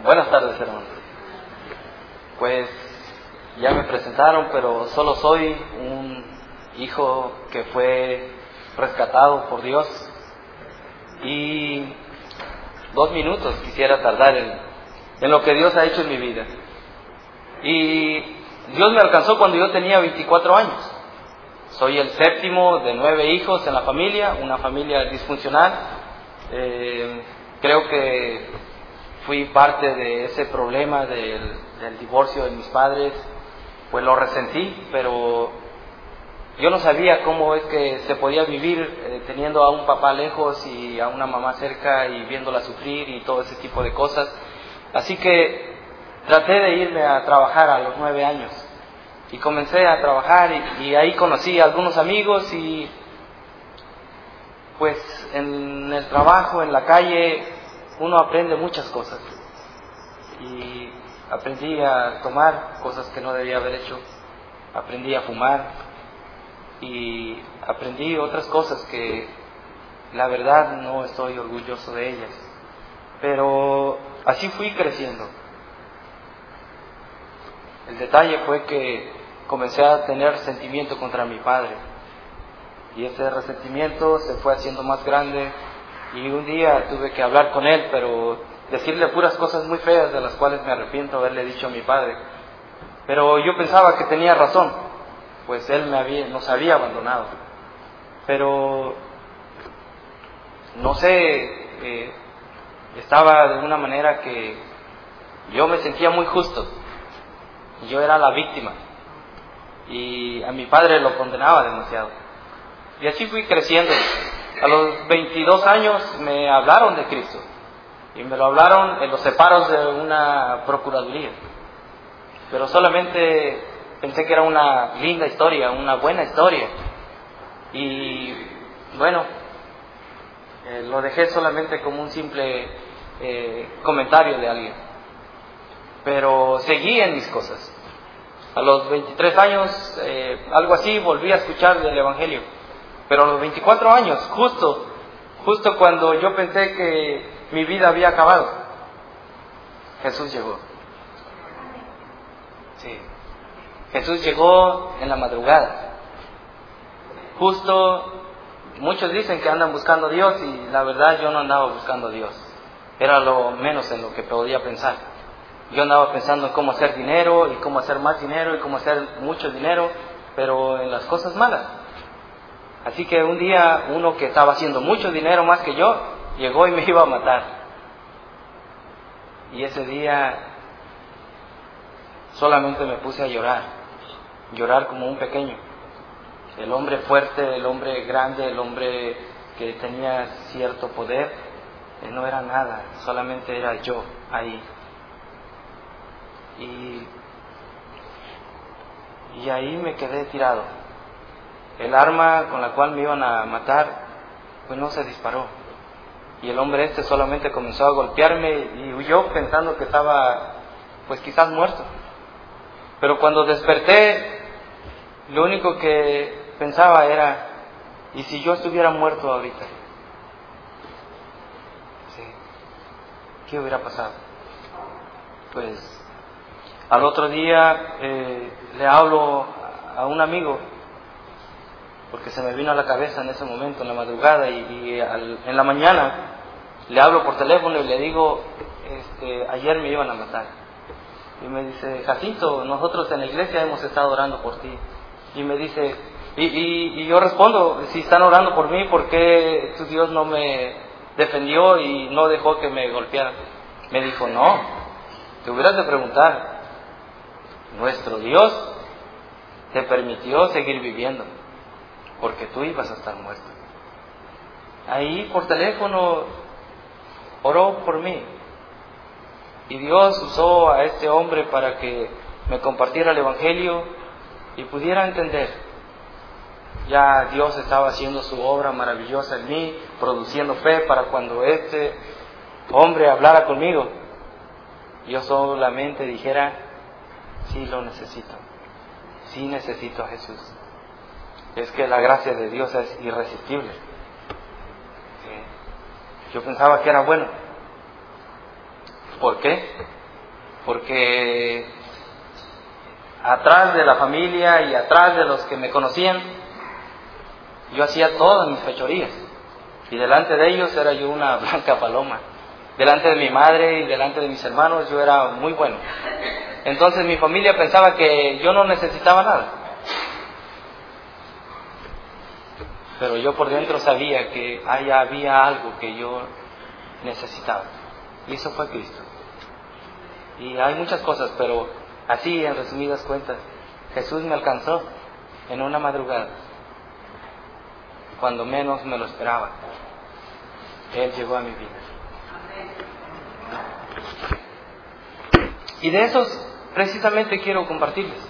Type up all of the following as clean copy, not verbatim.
Buenas tardes, hermano. Pues ya me presentaron, pero solo soy un hijo que fue rescatado por Dios. Y 2 minutos quisiera tardar en lo que Dios ha hecho en mi vida. Y Dios me alcanzó cuando yo tenía 24 años. Soy el séptimo de 9 hijos en la familia, una familia disfuncional. Creo que fui parte de ese problema del divorcio de mis padres, pues lo resentí, pero yo no sabía cómo es que se podía vivir teniendo a un papá lejos y a una mamá cerca y viéndola sufrir y todo ese tipo de cosas. Así que traté de irme a trabajar a los 9 años y comencé a trabajar y ahí conocí a algunos amigos y pues en el trabajo, en la calle, uno aprende muchas cosas. Y aprendí a tomar cosas que no debía haber hecho, aprendí a fumar y aprendí otras cosas que la verdad no estoy orgulloso de ellas. Pero así fui creciendo. El detalle fue que comencé a tener resentimiento contra mi padre. Y ese resentimiento se fue haciendo más grande y un día tuve que hablar con él, pero decirle puras cosas muy feas de las cuales me arrepiento haberle dicho a mi padre. Pero yo pensaba que tenía razón, pues él nos había abandonado. Pero no sé, estaba de una manera que yo me sentía muy justo. Yo era la víctima y a mi padre lo condenaba demasiado. Y así fui creciendo. A los 22 años me hablaron de Cristo. Y me lo hablaron en los separos de una procuraduría. Pero solamente pensé que era una linda historia, una buena historia. Y bueno, lo dejé solamente como un simple comentario de alguien. Pero seguí en mis cosas. A los 23 años, algo así, volví a escuchar del Evangelio. Pero a los 24 años, justo cuando yo pensé que mi vida había acabado, Jesús llegó. Sí. Jesús llegó en la madrugada. Justo, muchos dicen que andan buscando a Dios y la verdad yo no andaba buscando a Dios. Era lo menos en lo que podía pensar. Yo andaba pensando en cómo hacer dinero y cómo hacer más dinero y cómo hacer mucho dinero, pero en las cosas malas. Así que un día uno que estaba haciendo mucho dinero más que yo, llegó y me iba a matar. Y ese día solamente me puse a llorar como un pequeño. El hombre fuerte, el hombre grande, el hombre que tenía cierto poder, no era nada, solamente era yo ahí. Y ahí me quedé tirado. El arma con la cual me iban a matar, pues no se disparó. Y el hombre solamente comenzó a golpearme y yo pensando que estaba, pues quizás muerto. Pero cuando desperté, lo único que pensaba era, ¿y si yo estuviera muerto ahorita? Sí. ¿Qué hubiera pasado? Pues al otro día le hablo a un amigo, porque se me vino a la cabeza en ese momento, en la madrugada, y en la mañana le hablo por teléfono y le digo, ayer me iban a matar. Y me dice, Jacinto, nosotros en la iglesia hemos estado orando por ti. Y me dice, y yo respondo, si están orando por mí, ¿por qué tu Dios no me defendió y no dejó que me golpearan? Me dijo, no, te hubieras de preguntar, nuestro Dios te permitió seguir viviendo, porque tú ibas a estar muerto. Ahí por teléfono oró por mí. Y Dios usó a este hombre para que me compartiera el Evangelio y pudiera entender. Ya Dios estaba haciendo su obra maravillosa en mí, produciendo fe para cuando este hombre hablara conmigo, yo solamente dijera, sí lo necesito, sí necesito a Jesús. Es que la gracia de Dios es irresistible. Yo pensaba que era bueno, ¿Por qué? Porque atrás de la familia y atrás de los que me conocían, yo hacía todas mis fechorías. Y delante de ellos era yo una blanca paloma. Delante de mi madre y delante de mis hermanos yo era muy bueno. Entonces mi familia pensaba que yo no necesitaba nada. Pero yo por dentro sabía que allá había algo que yo necesitaba. Y eso fue Cristo. Y hay muchas cosas, pero así en resumidas cuentas, Jesús me alcanzó en una madrugada. Cuando menos me lo esperaba, Él llegó a mi vida. Y de esos precisamente quiero compartirles.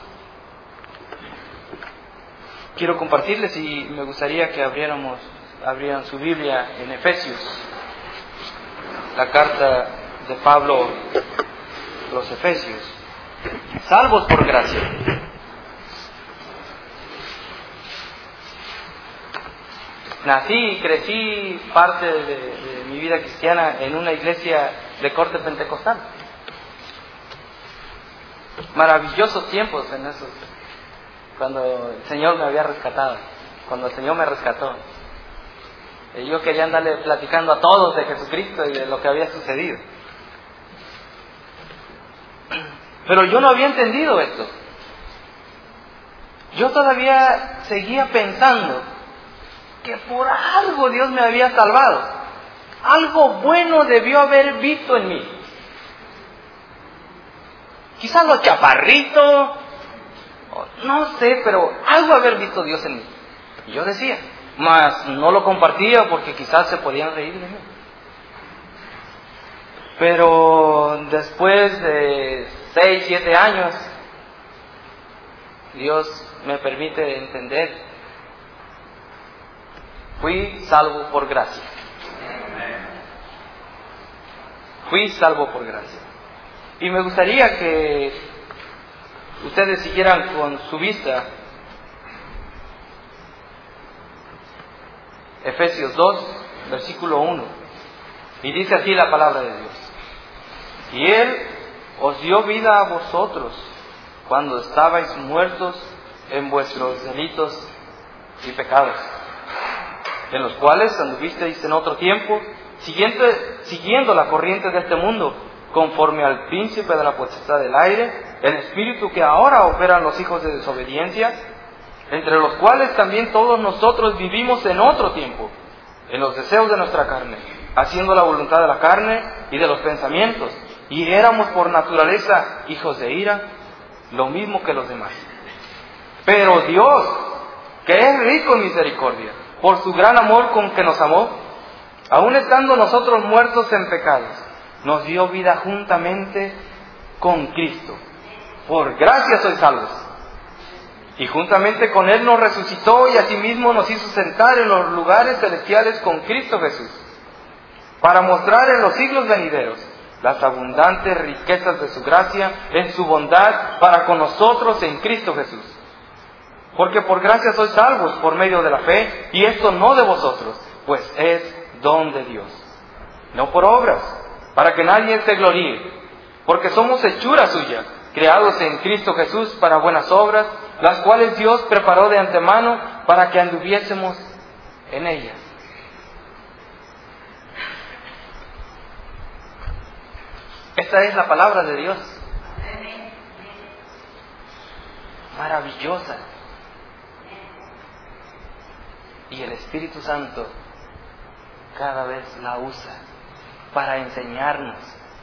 Quiero compartirles y me gustaría que abrieran su Biblia en Efesios, la carta de Pablo a los Efesios. Salvos por gracia. Nací y crecí parte de mi vida cristiana en una iglesia de corte pentecostal. Maravillosos tiempos en esos, cuando el Señor me había rescatado, cuando el Señor me rescató. Yo quería andarle platicando a todos de Jesucristo y de lo que había sucedido. Pero yo no había entendido esto. Yo todavía seguía pensando que por algo Dios me había salvado. Algo bueno debió haber visto en mí. Quizás los chaparritos, no sé, pero algo haber visto Dios en mí. Y yo decía, mas no lo compartía porque quizás se podían reír de mí. Pero después de 6, 7 años, Dios me permite entender. Fui salvo por gracia. Fui salvo por gracia. Y me gustaría que ustedes siguieran con su vista Efesios 2, versículo 1. Y dice así la palabra de Dios. Y Él os dio vida a vosotros cuando estabais muertos en vuestros delitos y pecados, en los cuales anduvisteis en otro tiempo, siguiendo la corriente de este mundo, conforme al príncipe de la potestad del aire, el espíritu que ahora opera en los hijos de desobediencia, entre los cuales también todos nosotros vivimos en otro tiempo, en los deseos de nuestra carne, haciendo la voluntad de la carne y de los pensamientos, y éramos por naturaleza hijos de ira, lo mismo que los demás. Pero Dios, que es rico en misericordia, por su gran amor con que nos amó, aun estando nosotros muertos en pecados, nos dio vida juntamente con Cristo. Por gracia sois salvos. Y juntamente con Él nos resucitó y asimismo nos hizo sentar en los lugares celestiales con Cristo Jesús, para mostrar en los siglos venideros las abundantes riquezas de su gracia en su bondad para con nosotros en Cristo Jesús. Porque por gracia sois salvos por medio de la fe, y esto no de vosotros, pues es don de Dios, no por obras, para que nadie se gloríe, porque somos hechura suya, creados en Cristo Jesús para buenas obras, las cuales Dios preparó de antemano para que anduviésemos en ellas. Esta es la palabra de Dios. Maravillosa. Y el Espíritu Santo cada vez la usa para enseñarnos.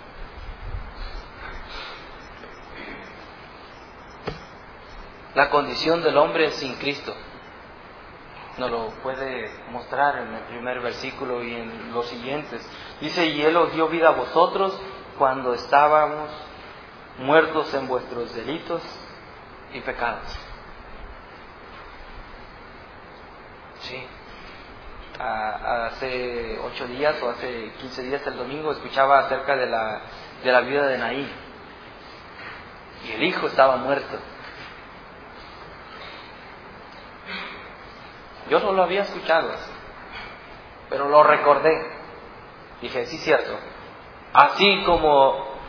La condición del hombre sin Cristo nos lo puede mostrar en el primer versículo y en los siguientes. Dice, y Él os dio vida a vosotros cuando estábamos muertos en vuestros delitos y pecados. Sí. Hace 8 días o hace 15 días, el domingo, escuchaba acerca de la viuda de Naín. Y el hijo estaba muerto. Yo no lo había escuchado, pero lo recordé. Dije, sí, cierto. Así como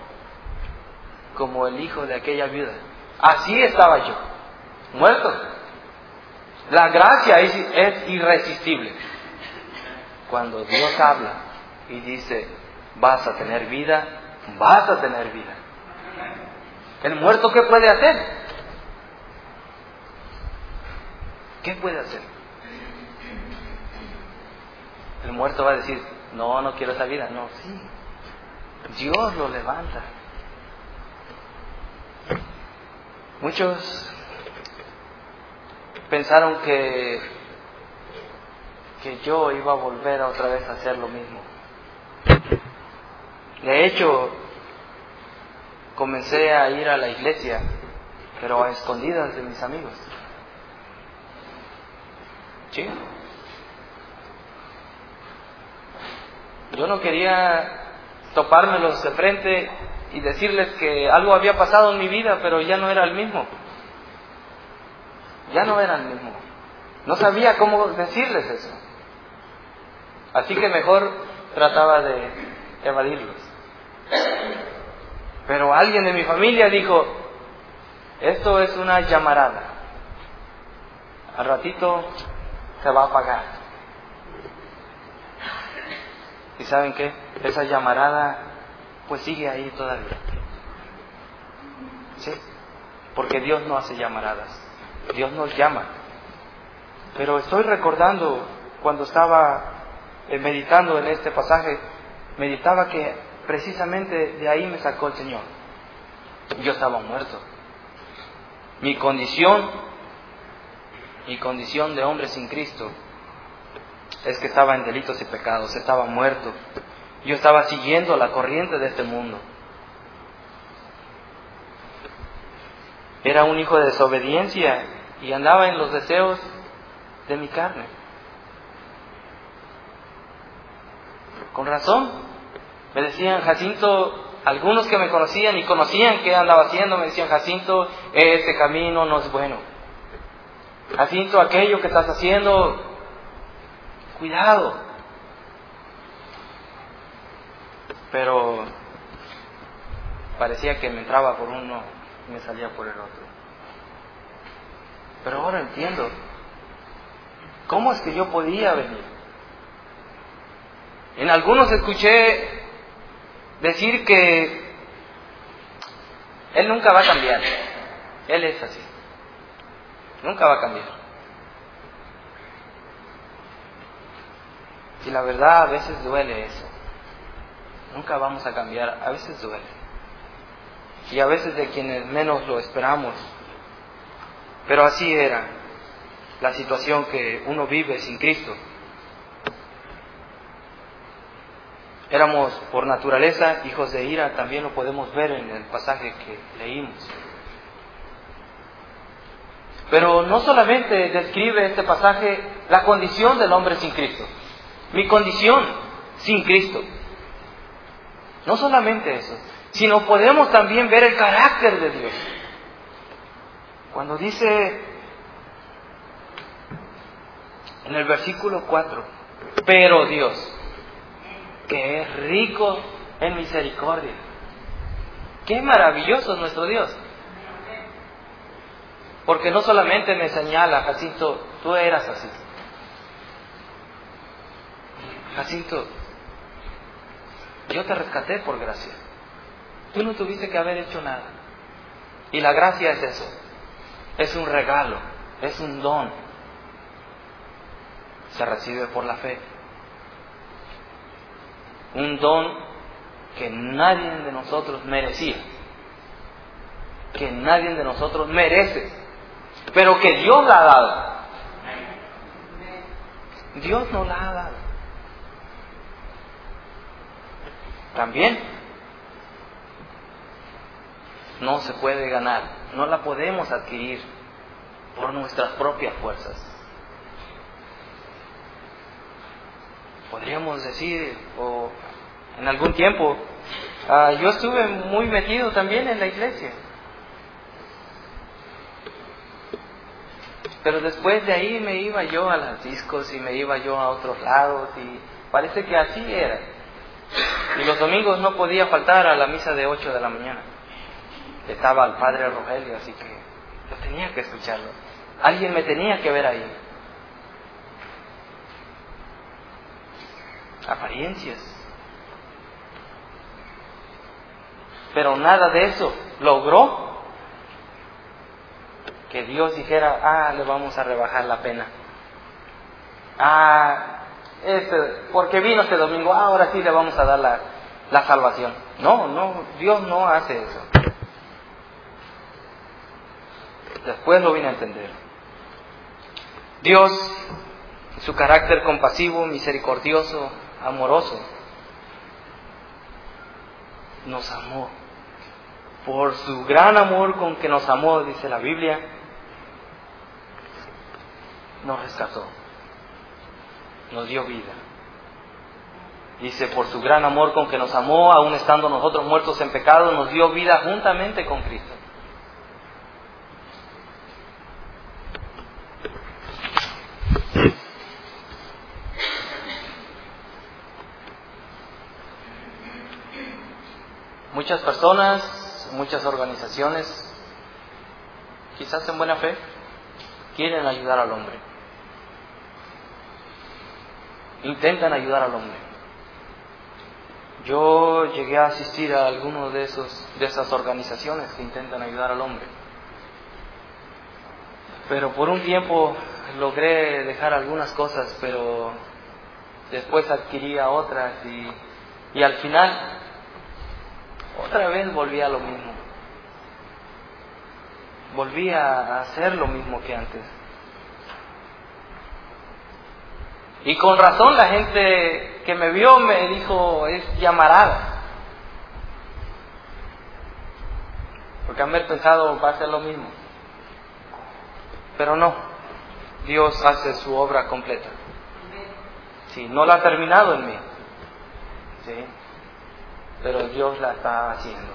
como el hijo de aquella viuda. Así estaba yo, muerto. La gracia es irresistible. Cuando Dios habla y dice, vas a tener vida, vas a tener vida. ¿El muerto qué puede hacer? ¿Qué puede hacer? El muerto va a decir, no quiero esa vida. No, sí. Dios lo levanta. Muchos pensaron que yo iba a volver otra vez a hacer lo mismo. De hecho, comencé a ir a la iglesia, pero a escondidas de mis amigos. ¿Sí? Yo no quería topármelos de frente y decirles que algo había pasado en mi vida, pero ya no era el mismo. Ya no era el mismo. No sabía cómo decirles eso. Así que mejor trataba de evadirlos. Pero alguien de mi familia dijo, esto es una llamarada. Al ratito se va a apagar. ¿Y saben qué? Esa llamarada pues sigue ahí todavía. ¿Sí? Porque Dios no hace llamaradas. Dios nos llama. Pero estoy recordando cuando estaba meditando en este pasaje, meditaba que precisamente de ahí me sacó el Señor. Yo estaba muerto. Mi condición de hombre sin Cristo es que estaba en delitos y pecados, estaba muerto. Yo estaba siguiendo la corriente de este mundo. Era un hijo de desobediencia y andaba en los deseos de mi carne. Con razón, me decían, Jacinto, algunos que me conocían y conocían qué andaba haciendo, me decían, Jacinto, este camino no es bueno. Jacinto, aquello que estás haciendo, cuidado. Pero parecía que me entraba por uno y me salía por el otro. Pero ahora entiendo, ¿cómo es que yo podía venir? En algunos escuché decir que Él nunca va a cambiar. Él es así. Nunca va a cambiar. Y la verdad a veces duele eso. Nunca vamos a cambiar, a veces duele. Y a veces de quienes menos lo esperamos. Pero así era la situación que uno vive sin Cristo. Éramos por naturaleza hijos de ira, también lo podemos ver en el pasaje que leímos. Pero no solamente describe este pasaje la condición del hombre sin Cristo, mi condición sin Cristo. No solamente eso, sino podemos también ver el carácter de Dios. Cuando dice en el versículo 4, pero Dios, que es rico en misericordia. Qué maravilloso es nuestro Dios. Porque no solamente me señala, Jacinto, tú eras así. Jacinto, yo te rescaté por gracia. Tú no tuviste que haber hecho nada. Y la gracia es eso. Es un regalo, es un don. Se recibe por la fe. Un don que nadie de nosotros merecía. Que nadie de nosotros merece. Pero que Dios la ha dado. Dios nos la ha dado. También no se puede ganar, no la podemos adquirir por nuestras propias fuerzas. Podríamos decir, o en algún tiempo, yo estuve muy metido también en la iglesia. Pero después de ahí me iba yo a las discos y me iba yo a otros lados y parece que así era. Y los domingos no podía faltar a la misa de 8 de la mañana. estaba el padre Rogelio, así que yo tenía que escucharlo. Alguien me tenía que ver ahí. Apariencias. Pero nada de eso logró que Dios dijera, le vamos a rebajar la pena. Porque vino este domingo, ahora sí le vamos a dar la salvación. No, Dios no hace eso. Después lo vine a entender. Dios, su carácter compasivo, misericordioso, amoroso, nos amó. Por su gran amor con que nos amó, dice la Biblia, nos rescató, nos dio vida. Dice, por su gran amor con que nos amó, aun estando nosotros muertos en pecado, nos dio vida juntamente con Cristo. Muchas personas, muchas organizaciones, quizás en buena fe, quieren ayudar al hombre. Intentan ayudar al hombre. Yo llegué a asistir a alguno de esas organizaciones que intentan ayudar al hombre. Pero por un tiempo logré dejar algunas cosas, pero después adquiría otras y al final otra vez volví a lo mismo. Volví a hacer lo mismo que antes. Y con razón la gente que me vio me dijo, es llamarada. Porque haber pensado, va a ser lo mismo. Pero no, Dios hace su obra completa. Sí, no la ha terminado en mí. Sí. Pero Dios la está haciendo.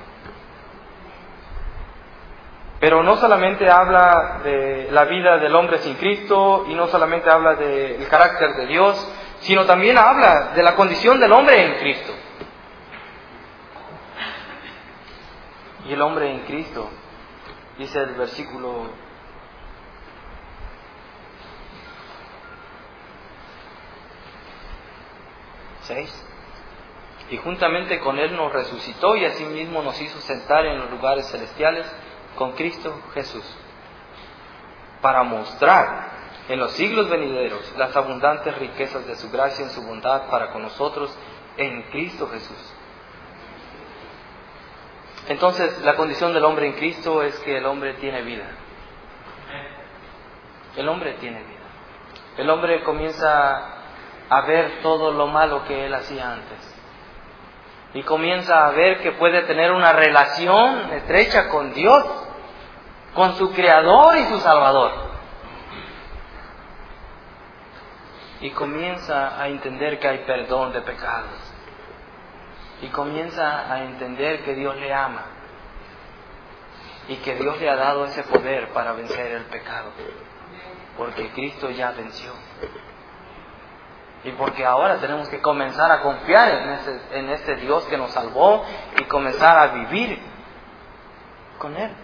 Pero no solamente habla de la vida del hombre sin Cristo y no solamente habla del carácter de Dios, sino también habla de la condición del hombre en Cristo. Y el hombre en Cristo, dice el versículo 6. Y juntamente con Él nos resucitó y asimismo nos hizo sentar en los lugares celestiales con Cristo Jesús, para mostrar en los siglos venideros las abundantes riquezas de su gracia en su bondad para con nosotros en Cristo Jesús. Entonces, la condición del hombre en Cristo es que el hombre tiene vida. El hombre tiene vida. El hombre comienza a ver todo lo malo que él hacía antes. Y comienza a ver que puede tener una relación estrecha con Dios, con su Creador y su Salvador. Y comienza a entender que hay perdón de pecados. Y comienza a entender que Dios le ama. Y que Dios le ha dado ese poder para vencer el pecado. Porque Cristo ya venció. Y porque ahora tenemos que comenzar a confiar en ese Dios que nos salvó y comenzar a vivir con Él.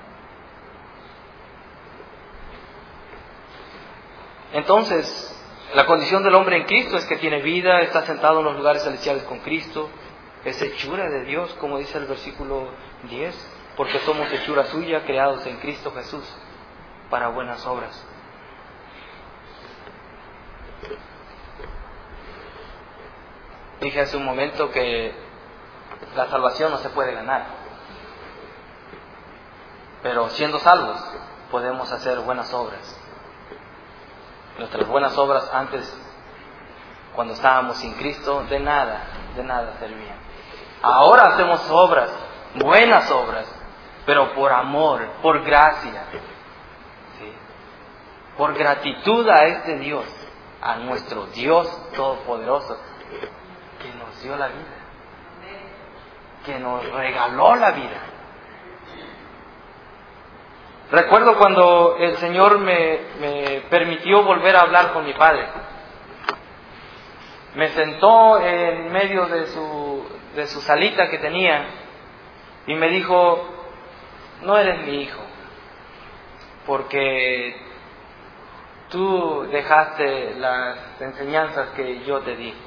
Entonces, la condición del hombre en Cristo es que tiene vida, está sentado en los lugares celestiales con Cristo, es hechura de Dios, como dice el versículo 10, porque somos hechura suya, creados en Cristo Jesús, para buenas obras. Dije hace un momento que la salvación no se puede ganar, pero siendo salvos podemos hacer buenas obras. Nuestras buenas obras antes, cuando estábamos sin Cristo, de nada servían. Ahora hacemos obras, buenas obras, pero por amor, por gracia, ¿sí? Por gratitud a este Dios, a nuestro Dios Todopoderoso, que nos dio la vida, que nos regaló la vida. Recuerdo cuando el Señor me permitió volver a hablar con mi padre. Me sentó en medio de su salita que tenía y me dijo, no eres mi hijo, porque tú dejaste las enseñanzas que yo te di.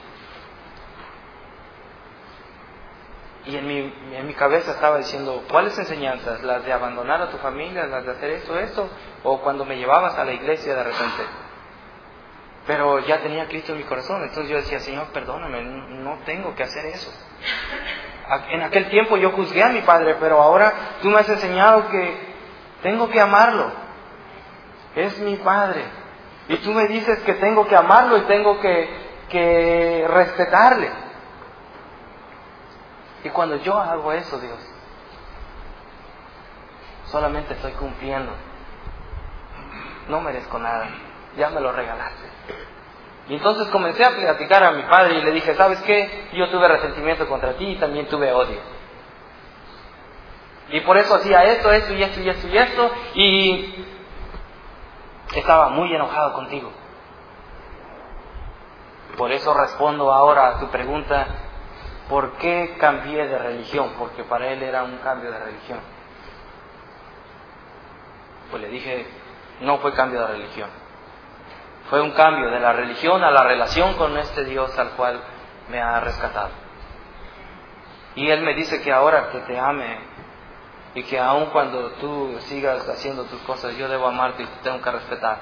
Y en mi cabeza estaba diciendo, ¿cuáles enseñanzas? ¿Las de abandonar a tu familia? ¿Las de hacer esto? ¿O cuando me llevabas a la iglesia de repente? Pero ya tenía Cristo en mi corazón, entonces yo decía, Señor, perdóname, no tengo que hacer eso. En aquel tiempo yo juzgué a mi padre, pero ahora tú me has enseñado que tengo que amarlo. Es mi padre. Y tú me dices que tengo que amarlo y tengo que respetarle. Y cuando yo hago eso, Dios, solamente estoy cumpliendo. No merezco nada. Ya me lo regalaste. Y entonces comencé a platicar a mi padre y le dije, ¿sabes qué? Yo tuve resentimiento contra ti y también tuve odio. Y por eso hacía esto y estaba muy enojado contigo. Por eso respondo ahora a tu pregunta, ¿por qué cambié de religión? Porque para él era un cambio de religión. Pues le dije, no fue cambio de religión. Fue un cambio de la religión a la relación con este Dios al cual me ha rescatado. Y Él me dice que ahora que te ame y que aun cuando tú sigas haciendo tus cosas, yo debo amarte y te tengo que respetar.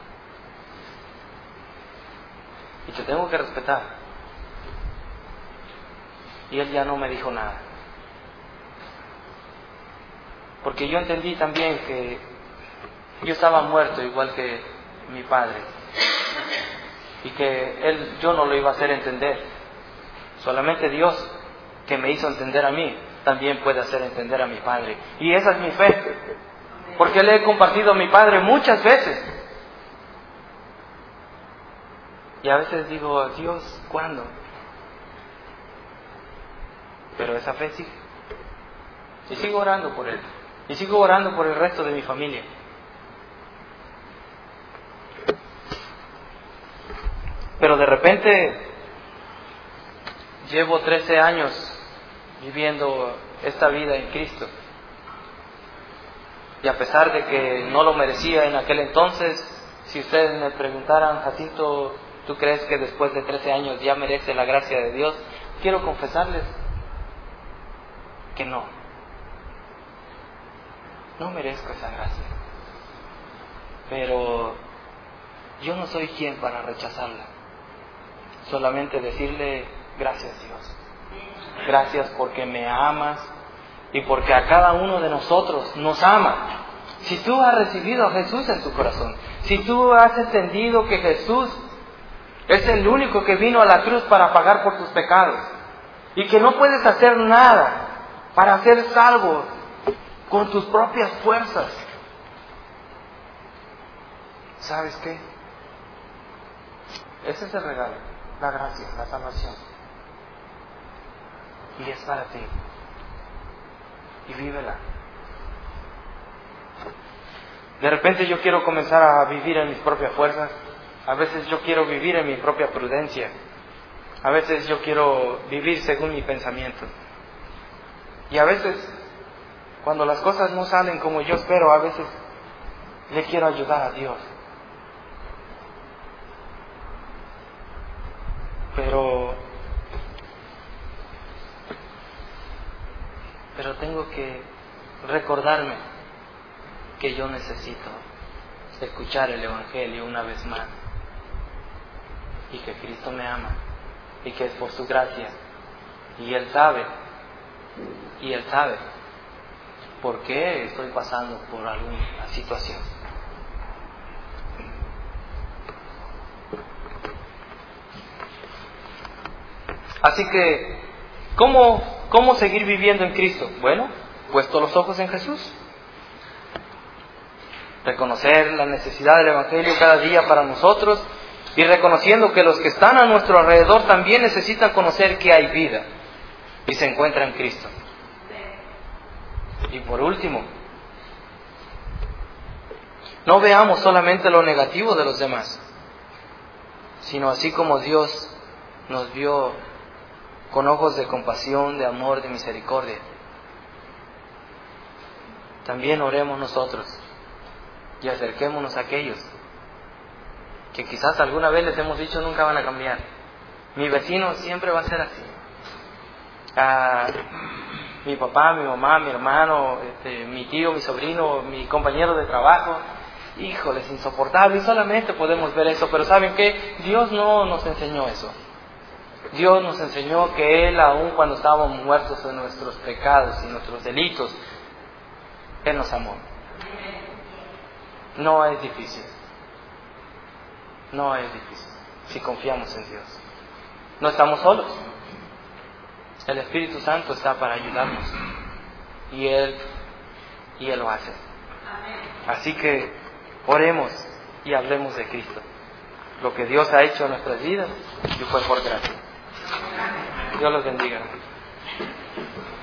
Y te tengo que respetar. Y Él ya no me dijo nada. Porque yo entendí también que yo estaba muerto igual que mi padre. Y que yo no lo iba a hacer entender. Solamente Dios, que me hizo entender a mí, también puede hacer entender a mi padre. Y esa es mi fe. Porque le he compartido a mi padre muchas veces. Y a veces digo, Dios, ¿cuándo? Pero esa fe sigue. Y sigo orando por él. Y sigo orando por el resto de mi familia. Pero de repente llevo 13 años viviendo esta vida en Cristo. Y a pesar de que no lo merecía en aquel entonces, si ustedes me preguntaran, Jacinto, ¿tú crees que después de 13 años ya merece la gracia de Dios? Quiero confesarles que no. No merezco esa gracia. Pero yo no soy quien para rechazarla. Solamente decirle, gracias Dios. Gracias porque me amas y porque a cada uno de nosotros nos ama. Si tú has recibido a Jesús en tu corazón, si tú has entendido que Jesús es el único que vino a la cruz para pagar por tus pecados y que no puedes hacer nada para ser salvo con tus propias fuerzas, ¿sabes qué? Ese es el regalo. La gracia, la salvación. Y es para ti. Y vívela. De repente yo quiero comenzar a vivir en mis propias fuerzas. A veces yo quiero vivir en mi propia prudencia. A veces yo quiero vivir según mi pensamiento. Y a veces, cuando las cosas no salen como yo espero, a veces le quiero ayudar a Dios. Pero tengo que recordarme que yo necesito escuchar el Evangelio una vez más y que Cristo me ama y que es por su gracia y Él sabe por qué estoy pasando por alguna situación. Así que, ¿cómo seguir viviendo en Cristo? Bueno, puesto los ojos en Jesús. Reconocer la necesidad del Evangelio cada día para nosotros y reconociendo que los que están a nuestro alrededor también necesitan conocer que hay vida y se encuentra en Cristo. Y por último, no veamos solamente lo negativo de los demás, sino así como Dios nos vio con ojos de compasión, de amor, de misericordia. también oremos nosotros y acerquémonos a aquellos que quizás alguna vez les hemos dicho nunca van a cambiar. Mi vecino siempre va a ser así. Mi papá, mi mamá, mi hermano, mi tío, mi sobrino, mi compañero de trabajo, híjole, es insoportable, y solamente podemos ver eso. Pero ¿saben qué? Dios no nos enseñó eso. Dios nos enseñó que Él, aun cuando estábamos muertos en nuestros pecados y nuestros delitos, Él nos amó. No es difícil. No es difícil si confiamos en Dios. No estamos solos. El Espíritu Santo está para ayudarnos. Y Él lo hace. Así que oremos y hablemos de Cristo. Lo que Dios ha hecho en nuestras vidas y fue por gracia. Dios los bendiga.